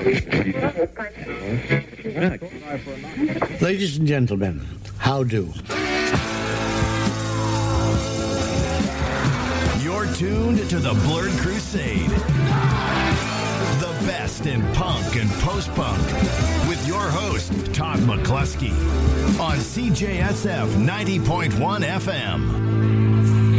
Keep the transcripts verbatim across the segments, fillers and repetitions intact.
Ladies and gentlemen, how do? You're tuned to the Blurred Crusade. The best in punk and post-punk with your host, Todd McCluskey, on C J S F ninety point one F M.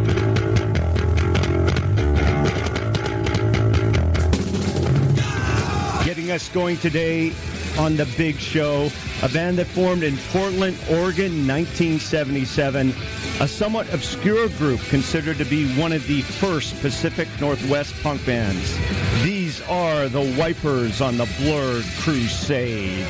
Getting us going today on the big show, a band that formed in Portland, Oregon in nineteen seventy-seven, a somewhat obscure group considered to be one of the first Pacific Northwest punk bands. These are the Wipers on the Blurred Crusade.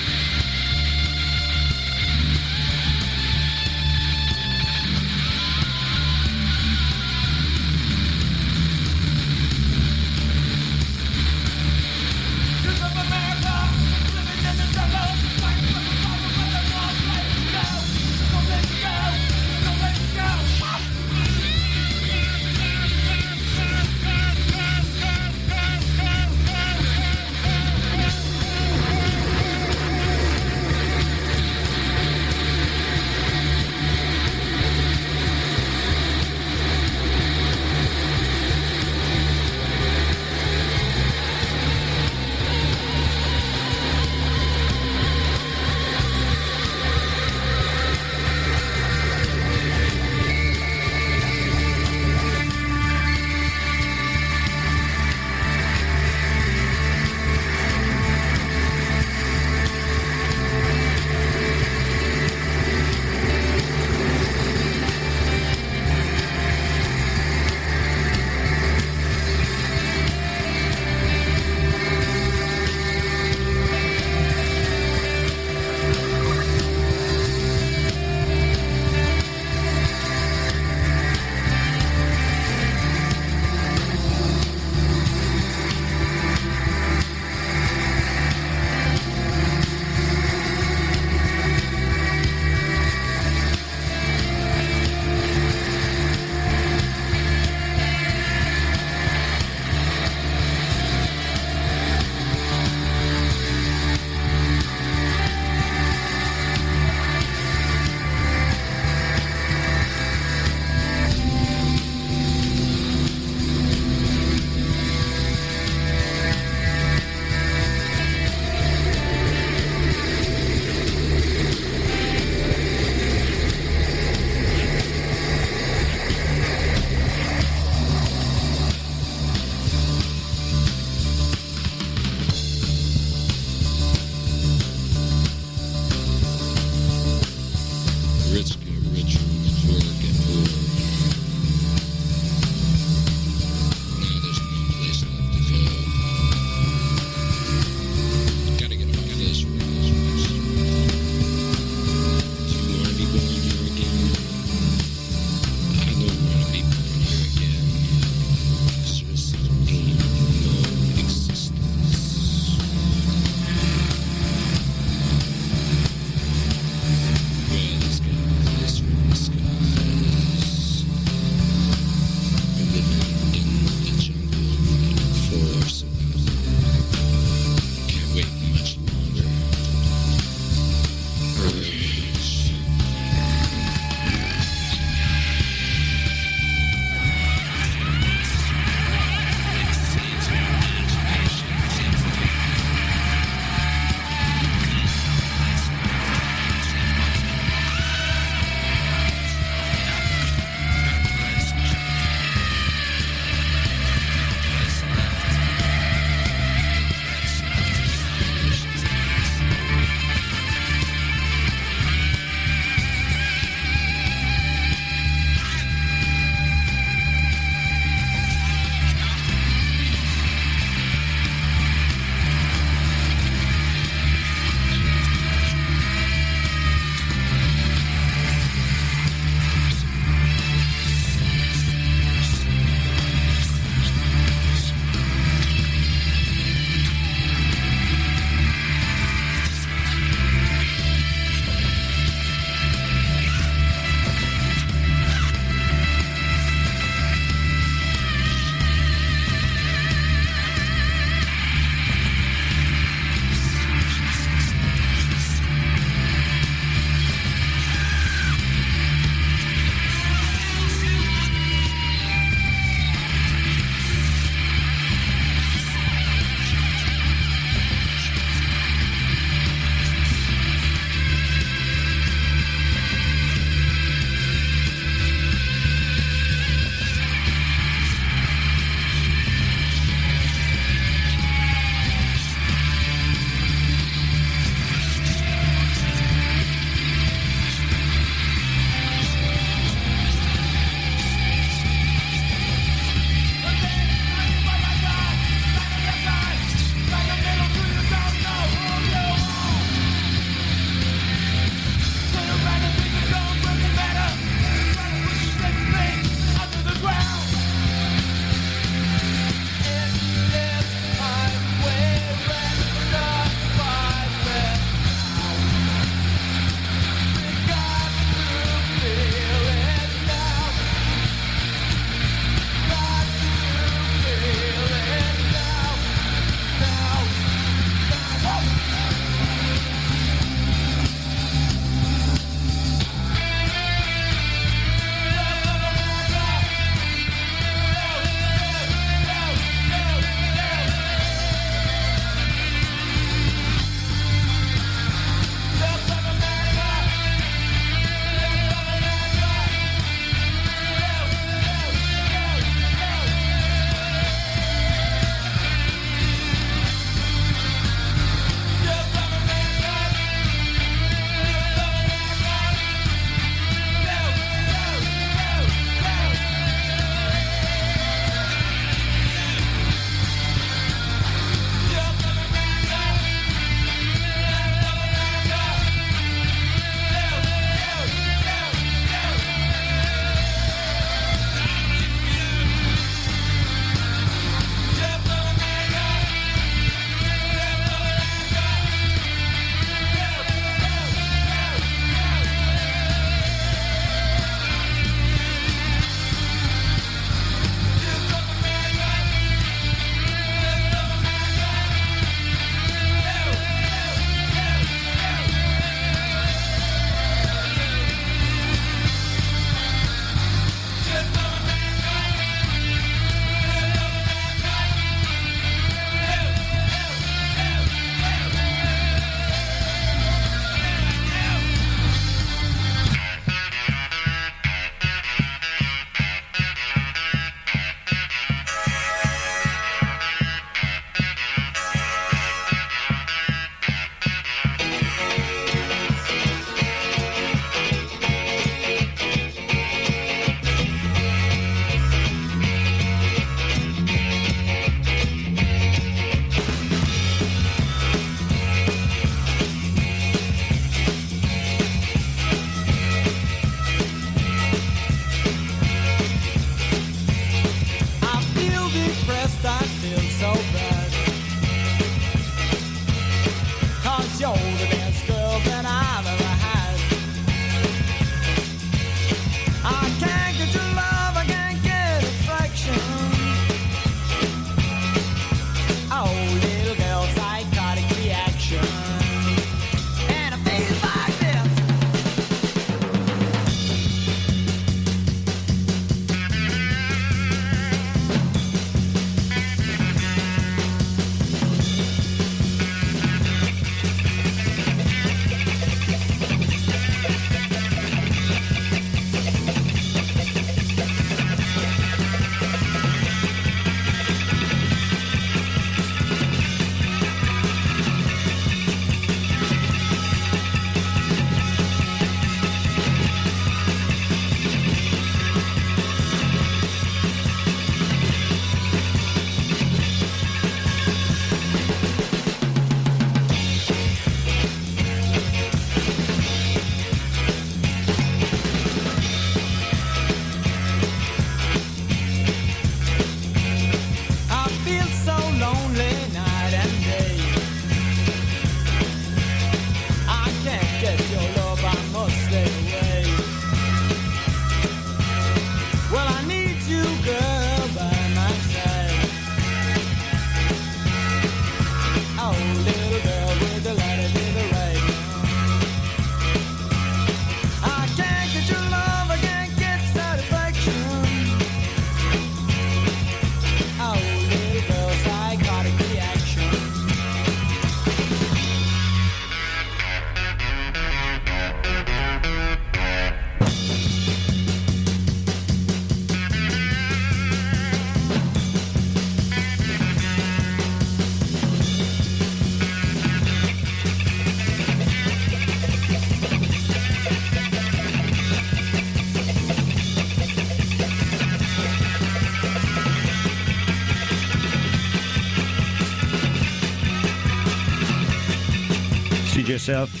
C J S F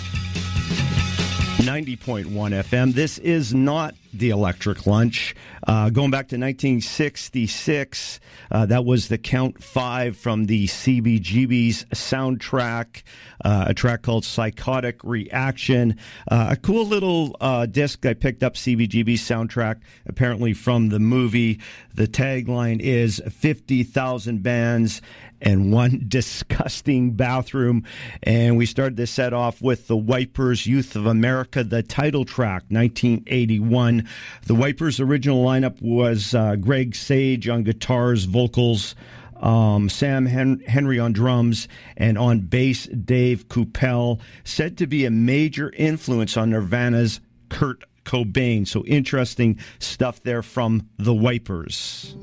ninety point one F M. This is not the Electric Lunch. Uh, going back to nineteen sixty-six, uh, that was the Count Five from the C B G B's soundtrack, uh, a track called Psychotic Reaction. Uh, a cool little uh, disc I picked up, C B G B's soundtrack, apparently from the movie. The tagline is fifty thousand bands and one disgusting bathroom. And we started this set off with the Wipers, Youth of America, the title track, nineteen eighty-one. The Wipers' original lineup was uh, Greg Sage on guitars, vocals, um, Sam Hen- Henry on drums, and on bass, Dave Coupel, said to be a major influence on Nirvana's Kurt Cobain. So interesting stuff there from the Wipers.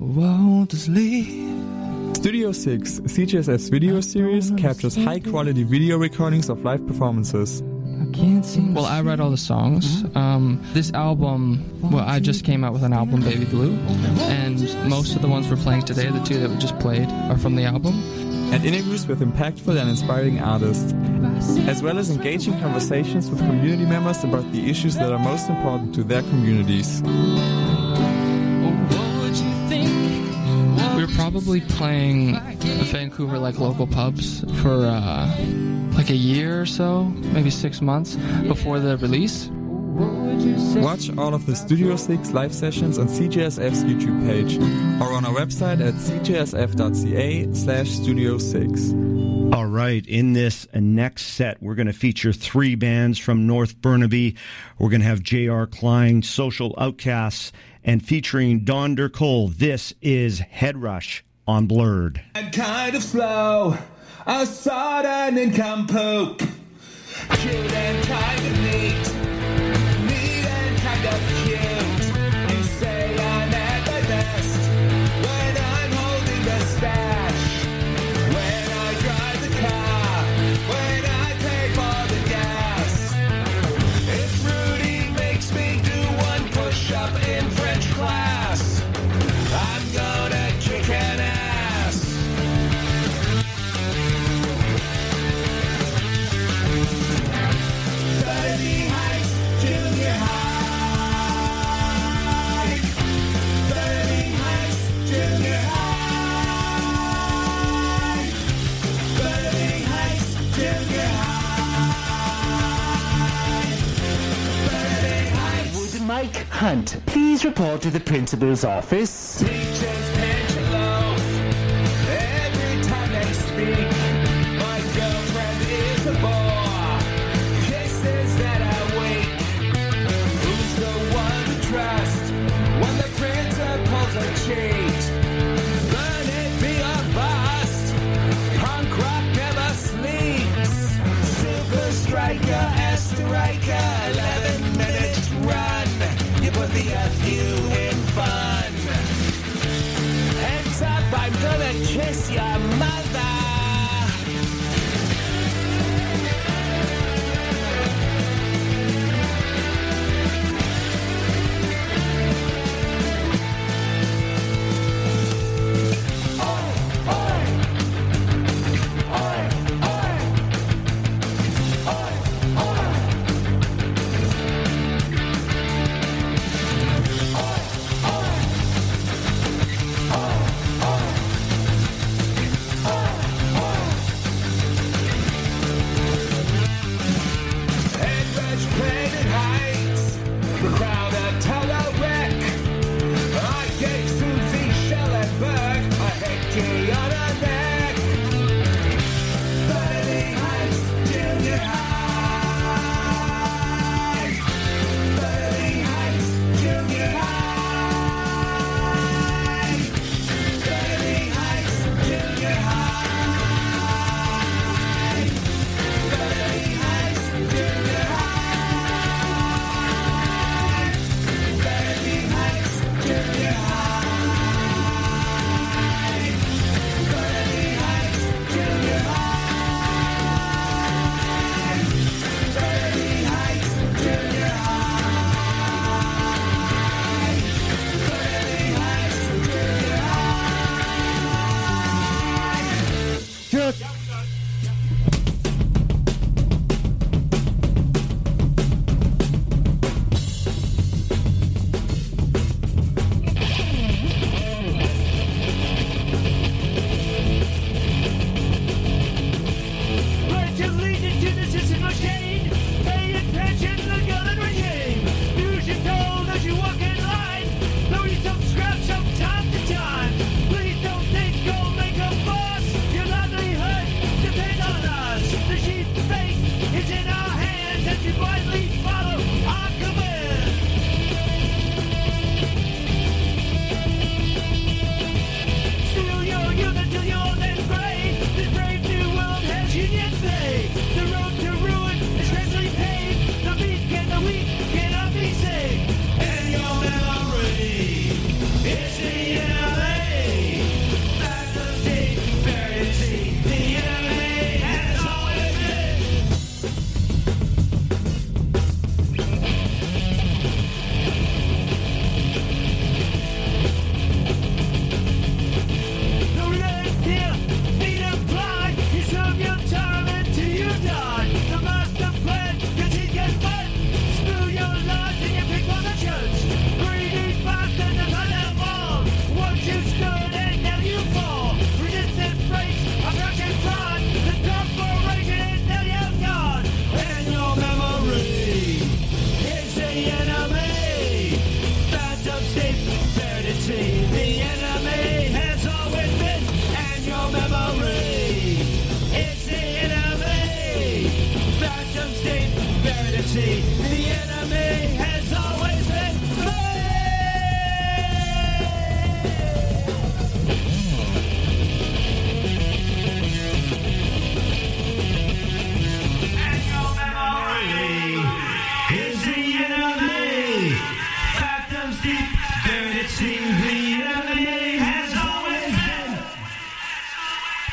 Studio six, C J S F's video series, captures high-quality video recordings of live performances. Well, I write all the songs. Um, this album, well, I just came out with an album, Baby Blue, and most of the ones we're playing today, the two that we just played, are from the album. And interviews with impactful and inspiring artists, as well as engaging conversations with community members about the issues that are most important to their communities. We were probably playing Vancouver, like, local pubs for uh, like a year or so, maybe six months before the release. Watch all of the Studio six live sessions on C J S F's YouTube page or on our website at c j s f dot c a slash studio six. All right, in this next set, we're going to feature three bands from North Burnaby. We're going to have J R. Klein, Social Outcasts, and featuring Don Dercole, this is Head Rush on Blurred. I'm kind of slow, a sodden nincompoop, cute and kind of neat, neat and kind of cute. You say I'm at my best when I'm holding the stash, when I drive the car, when I pay for the gas. If Rudy makes me do one push-up in French class, I'm gonna kick an ass. Thirty Heights Junior High. Thirty Heights Junior High. Thirty Heights Junior High. Thirty Heights. Would Mike Hunt please report to the principal's office? Teachers pension loaf. Every time they speak, my girlfriend is a bore. Kisses that I wake. Who's the one to trust when the principal's a cheat? Learn it, be a bust. Punk rock never sleeps. Super striker, Esterika, eleven minutes run. You put the F U in fun. Heads up, I'm gonna kiss your mother.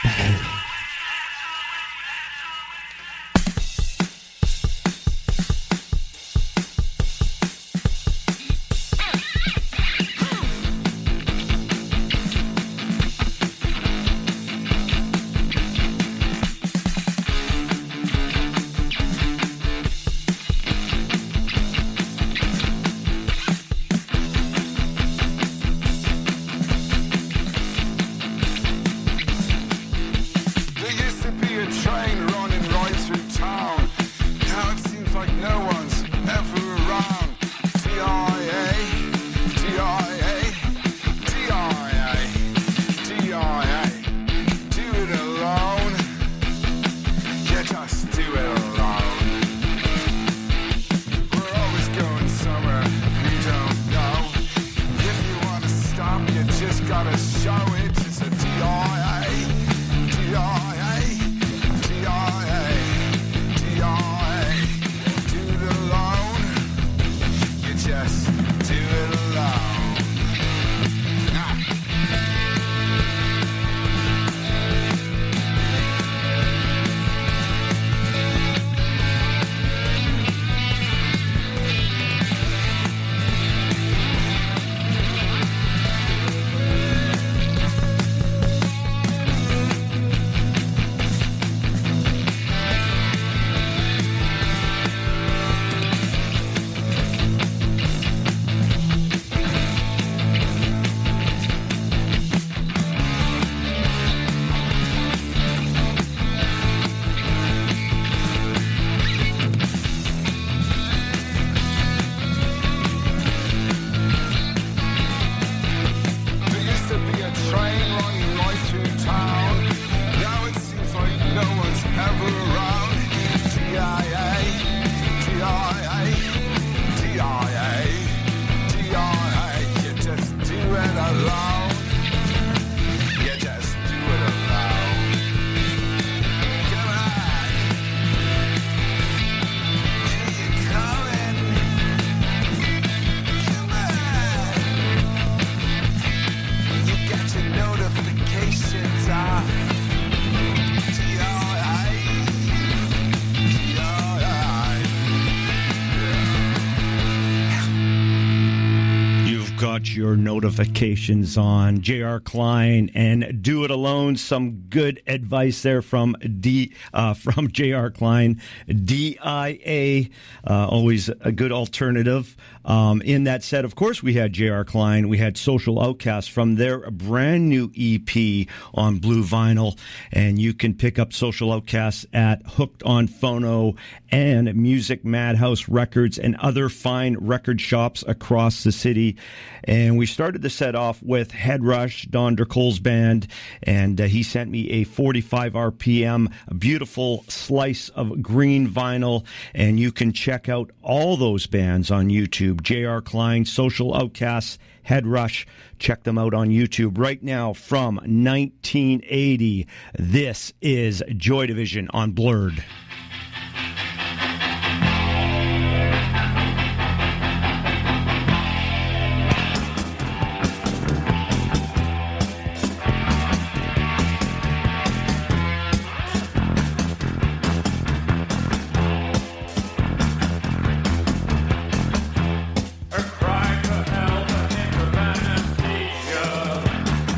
Your notifications on. J R. Klein and Do It Alone. Some good advice there from D uh, from J R. Klein. D I A, uh, always a good alternative. Um, in that set, of course, we had J R. Klein. We had Social Outcast from their brand new E P on blue vinyl. And you can pick up Social Outcast at Hooked on Phono and Music Madhouse Records and other fine record shops across the city. And we started the set off with Head Rush, Don Dercole's band, and uh, he sent me a forty-five R P M, a beautiful slice of green vinyl, and you can check out all those bands on YouTube. J R. Klein, Social Outcasts, Head Rush. Check them out on YouTube right now from nineteen eighty. This is Joy Division on Blurred.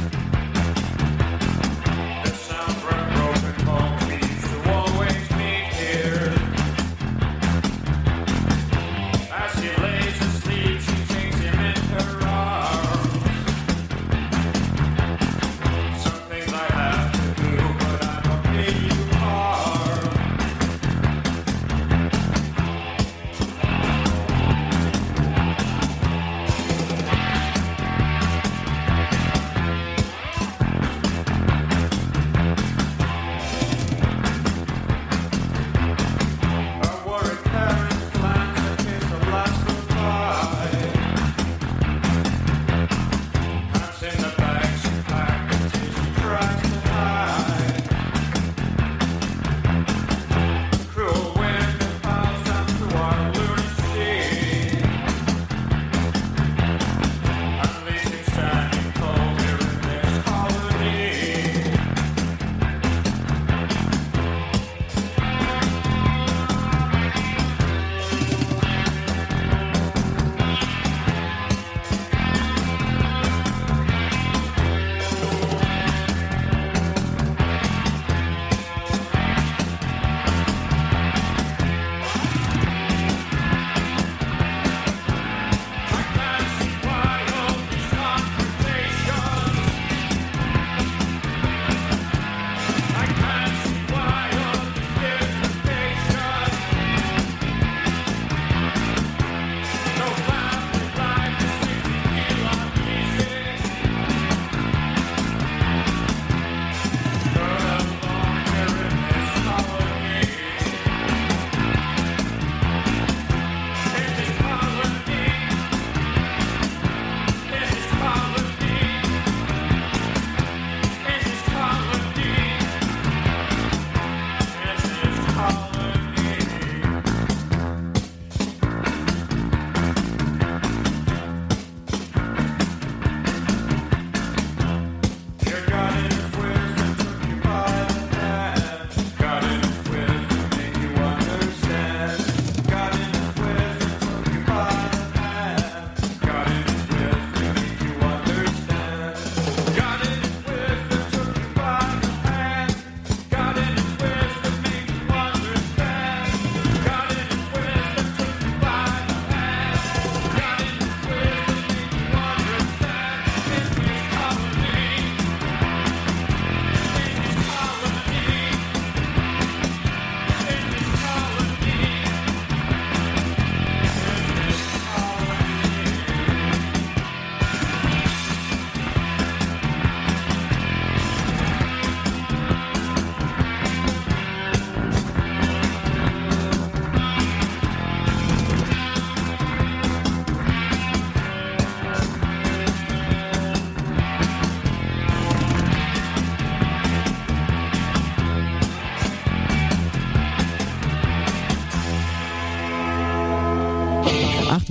Broken bones, to always meet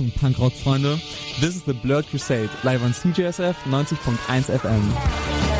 Achtung, Punkrock-Freunde. This is the Blurred Crusade, live on C J S F ninety point one F M.